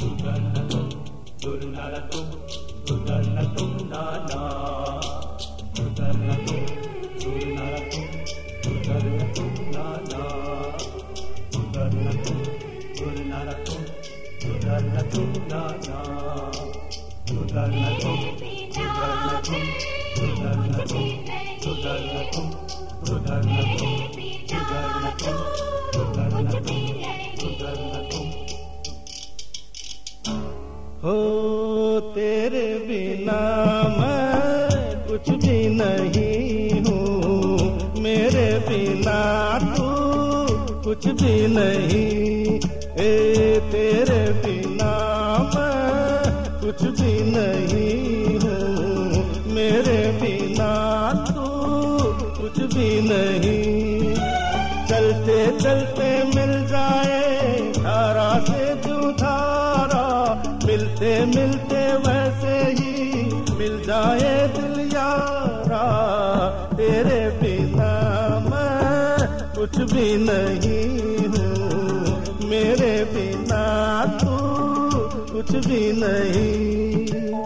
हो तेरे बिना मैं कुछ भी नहीं हूँ, मेरे बिना तू कुछ भी नहीं। तेरे बिना मैं कुछ भी नहीं हूँ, मेरे बिना तू कुछ भी नहीं। चलते चलते मिल जाए धारा से जो धारा, मिलते मिलते वैसे ही मिल जाए दिल यारा। तेरे बिना मैं कुछ भी नहीं हूँ, मेरे बिना तू कुछ भी नहीं।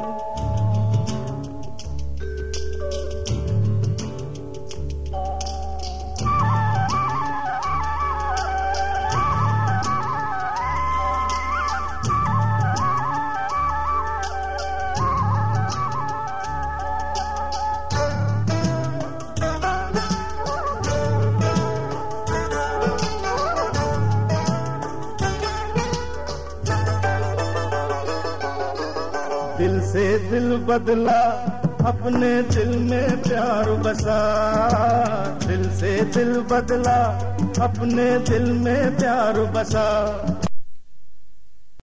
दिल से दिल बदला, अपने दिल में प्यार बसा। दिल से दिल बदला, अपने दिल में प्यार बसा।